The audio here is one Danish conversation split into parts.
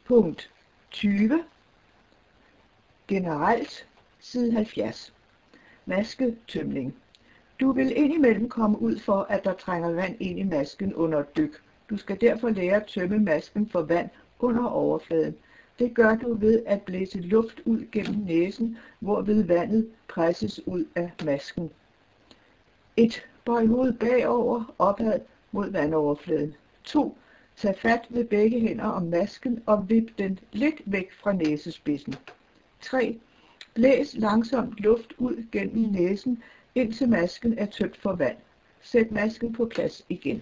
Punkt 20. Generelt, side 70. Masketømning. Du vil indimellem komme ud for, at der trænger vand ind i masken under et dyk. Du skal derfor lære at tømme masken for vand under overfladen. Det gør du ved at blæse luft ud gennem næsen, hvorved vandet presses ud af masken. 1. Bøj hovedet bagover, opad mod vandoverfladen. 2. Tag fat med begge hænder om masken og vip den lidt væk fra næsespidsen. 3. Blæs langsomt luft ud gennem næsen, indtil masken er tømt for vand. Sæt masken på plads igen.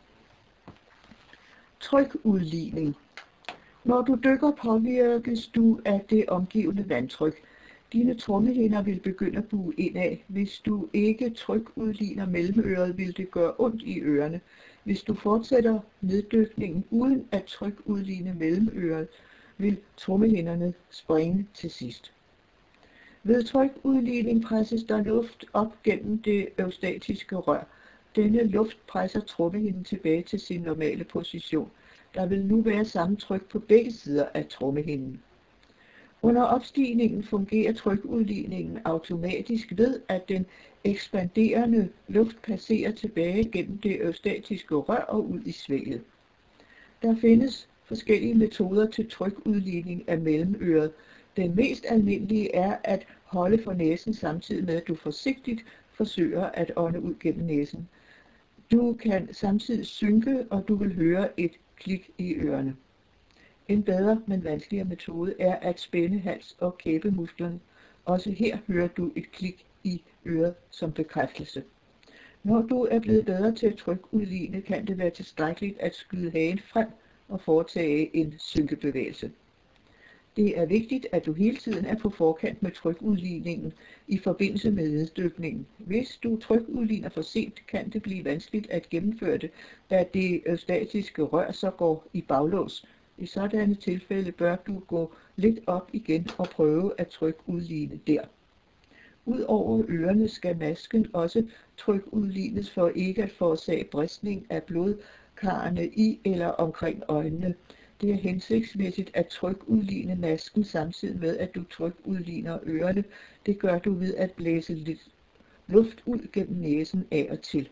Trykudligning. Når du dykker, påvirkes du af det omgivende vandtryk. Dine trommehinder vil begynde at buge indad. Hvis du ikke trykudligner mellemøret, vil det gøre ondt i ørerne. Hvis du fortsætter neddykningen uden at trykudligne mellemøret, vil trommehinderne springe til sidst. Ved trykudligning presses der luft op gennem det eustatiske rør. Denne luft presser trommehinden tilbage til sin normale position. Der vil nu være samme tryk på begge sider af trommehinden. Under opstigningen fungerer trykudligningen automatisk ved, at den ekspanderende luft passerer tilbage gennem det eustatiske rør og ud i svælget. Der findes forskellige metoder til trykudligning af mellemøret. Den mest almindelige er at holde for næsen samtidig med, at du forsigtigt forsøger at ånde ud gennem næsen. Du kan samtidig synke, og du vil høre et klik i ørerne. En bedre, men vanskeligere metode er at spænde hals- og kæbemusklerne. Også her hører du et klik i øret som bekræftelse. Når du er blevet bedre til at trykudligne, kan det være tilstrækkeligt at skyde hagen frem og foretage en synkebevægelse. Det er vigtigt, at du hele tiden er på forkant med trykudligningen i forbindelse med neddykningen. Hvis du trykudligner for sent, kan det blive vanskeligt at gennemføre det, da det eustatiske rør så går i baglås. I sådanne tilfælde bør du gå lidt op igen og prøve at trykudligne der. Udover ørerne skal masken også trykudlignes for ikke at forårsage bristning af blodkarrene i eller omkring øjnene. Det er hensigtsmæssigt at trykudligne masken samtidig med, at du trykudligner ørerne. Det gør du ved at blæse lidt luft ud gennem næsen af og til.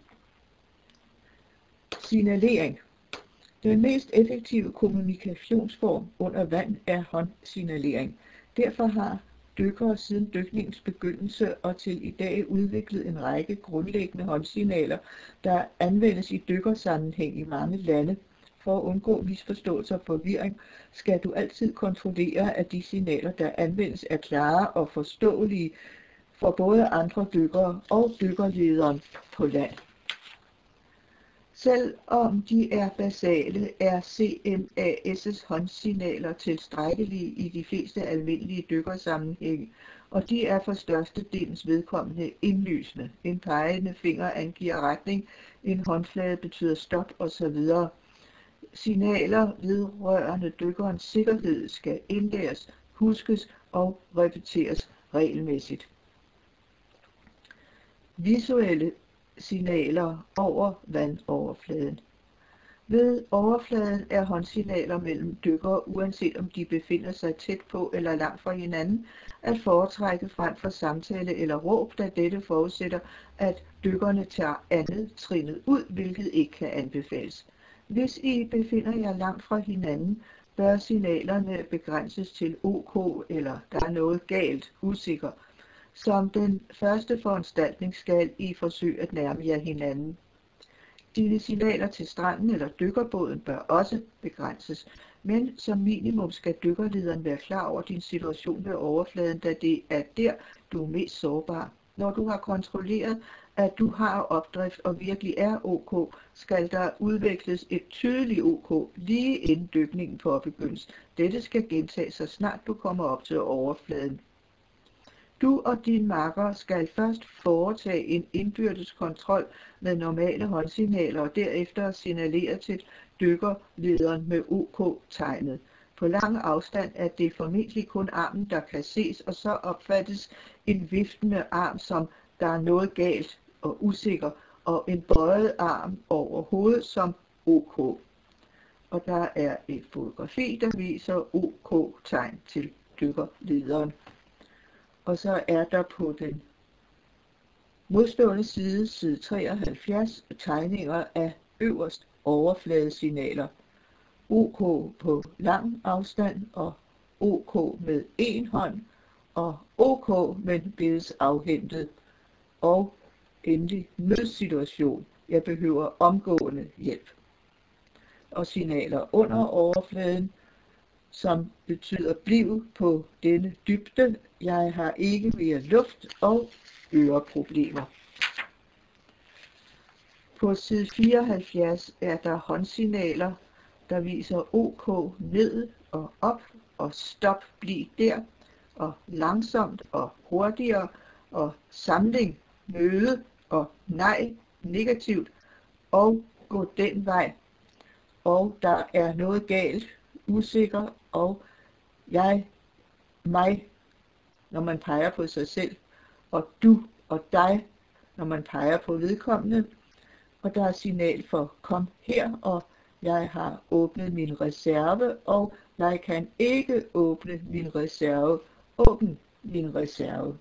Signalering. Den mest effektive kommunikationsform under vand er håndsignalering. Derfor har dykkere siden dykningens begyndelse og til i dag udviklet en række grundlæggende håndsignaler, der anvendes i dykkersammenhæng i mange lande. For at undgå misforståelse og forvirring, skal du altid kontrollere, at de signaler, der anvendes, er klare og forståelige for både andre dykkere og dykkerlederen på land. Selvom de er basale, er CMAS' håndsignaler tilstrækkelige i de fleste almindelige dykkersammenhænge, og de er for størstedelens vedkommende indlysende. En pegende finger angiver retning, en håndflade betyder stop osv. Signaler vedrørende dykkerens sikkerhed skal indlæres, huskes og repeteres regelmæssigt. Visuelle signaler over vandoverfladen. Ved overfladen er håndsignaler mellem dykkere, uanset om de befinder sig tæt på eller langt fra hinanden, at foretrække frem for samtale eller råb, da dette forudsætter, at dykkerne tager andet trinnet ud, hvilket ikke kan anbefales. Hvis I befinder jer langt fra hinanden, bør signalerne begrænses til OK eller der er noget galt, usikker. Som den første foranstaltning skal I forsøge at nærme jer hinanden. Dine signaler til stranden eller dykkerbåden bør også begrænses, men som minimum skal dykkerlederen være klar over din situation ved overfladen, da det er der, du er mest sårbar. Når du har kontrolleret, at du har opdrift og virkelig er OK, skal der udveksles et tydeligt OK lige inden dykningen påbegyndes. Dette skal gentage så snart du kommer op til overfladen. Du og din makker skal først foretage en indbyrdes kontrol med normale håndsignaler og derefter signalere til dykkerlederen med OK-tegnet. På lang afstand er det formentlig kun armen, der kan ses, og så opfattes en viftende arm som der er noget galt og usikker, og en bøjet arm over hovedet som OK. og der er et fotografi, der viser OK-tegn til dykkerlederen. Og så er der på den modstående side, side 73, tegninger af øverst overfladesignaler. OK på lang afstand, og OK med en hånd, og OK men bedes afhentet. Og endelig nødsituation. Jeg behøver omgående hjælp. Og signaler under overfladen, som betyder bliv på denne dybde. Jeg har ikke mere luft og øreproblemer. På side 74 er der håndsignaler, der viser OK ned og op og stop, bliv der, og langsomt og hurtigere, og samling, møde og nej, negativt, og gå den vej, og der er noget galt, usikker, og jeg, mig, når man peger på sig selv, og du og dig, når man peger på vedkommende, og der er signal for kom her, og jeg har åbnet min reserve, og jeg kan ikke åbne min reserve. Åbn min reserve.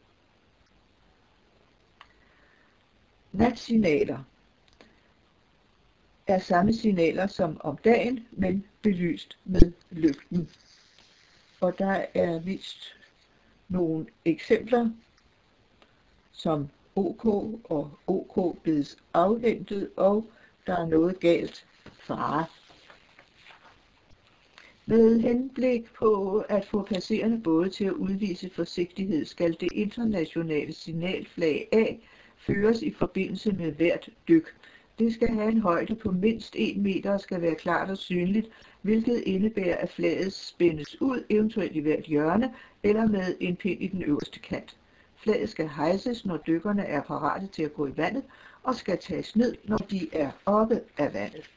Natsignaler er samme signaler som om dagen, men belyst med lygten. Og der er vist nogle eksempler, som OK og OK bedes afhentet, og der er noget galt, fare. Med henblik på at få passerende både til at udvise forsigtighed, skal det internationale signalflag A føres i forbindelse med hvert dyk. Det skal have en højde på mindst 1 meter og skal være klart og synligt, hvilket indebærer, at flaget spændes ud, eventuelt i hvert hjørne, eller med en pind i den øverste kant. Flaget skal hejses, når dykkerne er parate til at gå i vandet, og skal tages ned, når de er oppe af vandet.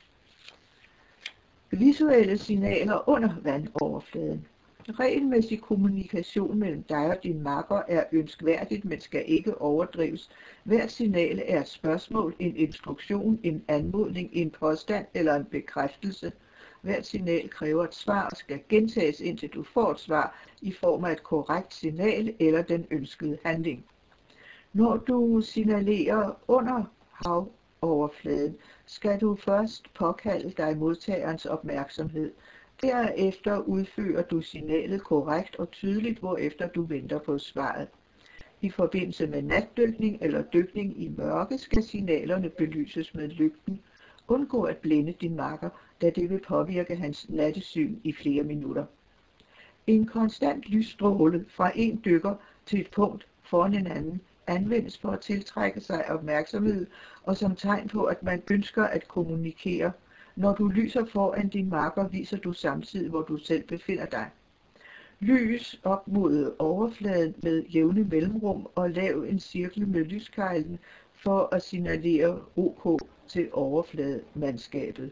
Visuelle signaler under vandoverfladen. Regelmæssig kommunikation mellem dig og din makker er ønskværdigt, men skal ikke overdrives. Hvert signal er et spørgsmål, en instruktion, en anmodning, en påstand eller en bekræftelse. Hvert signal kræver et svar og skal gentages, indtil du får et svar i form af et korrekt signal eller den ønskede handling. Når du signalerer under havoverfladen, skal du først påkalde dig modtagerens opmærksomhed. Derefter udfører du signalet korrekt og tydeligt, hvorefter du venter på svaret. I forbindelse med natdykning eller dykning i mørke skal signalerne belyses med lygten. Undgå at blinde din makker, da det vil påvirke hans nattesyn i flere minutter. En konstant lysstråle fra en dykker til et punkt foran en anden anvendes for at tiltrække sig opmærksomhed og som tegn på, at man ønsker at kommunikere. Når du lyser foran din makker, viser du samtidig, hvor du selv befinder dig. Lys op mod overfladen med jævne mellemrum og lav en cirkel med lyskejlen for at signalere OK til overflademandskabet.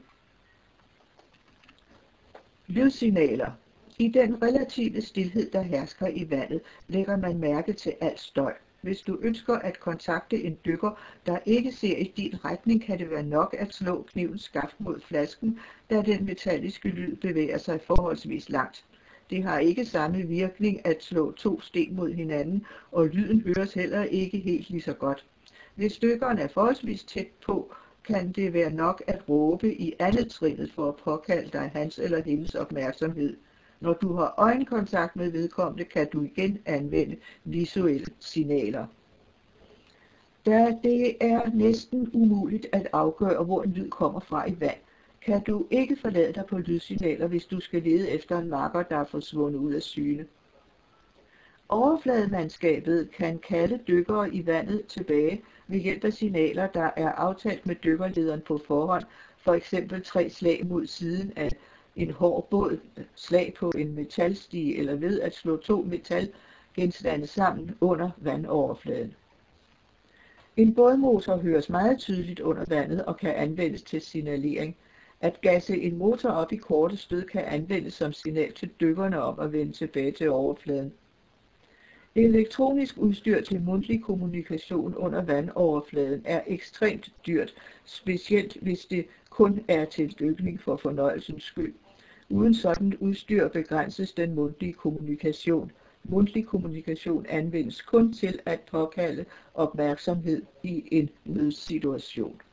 Lydsignaler. I den relative stilhed, der hersker i vandet, lægger man mærke til al støj. Hvis du ønsker at kontakte en dykker, der ikke ser i din retning, kan det være nok at slå knivens skaft mod flasken, da den metalliske lyd bevæger sig forholdsvis langt. Det har ikke samme virkning at slå 2 sten mod hinanden, og lyden høres heller ikke helt lige så godt. Hvis dykkeren er forholdsvis tæt på, kan det være nok at råbe i andet trinnet for at påkalde dig hans eller hendes opmærksomhed. Når du har øjenkontakt med vedkommende, kan du igen anvende visuelle signaler. Da det er næsten umuligt at afgøre, hvor en lyd kommer fra i vand, kan du ikke forlade dig på lydsignaler, hvis du skal lede efter en makker, der er forsvundet ud af syne. Overflademandskabet kan kalde dykkere i vandet tilbage ved hjælp af signaler, der er aftalt med dykkerlederen på forhånd, f.eks. 3 slag mod siden af en hård båd, slag på en metalstige eller ved at slå 2 metalgenstande sammen under vandoverfladen. En bådmotor høres meget tydeligt under vandet og kan anvendes til signalering. At gasse en motor op i korte stød kan anvendes som signal til dykkerne om at vende tilbage til overfladen. Elektronisk udstyr til mundtlig kommunikation under vandoverfladen er ekstremt dyrt, specielt hvis det kun er til dykning for fornøjelsens skyld. Uden sådan udstyr begrænses den mundtlige kommunikation. Mundtlig kommunikation anvendes kun til at påkalde opmærksomhed i en nødsituation.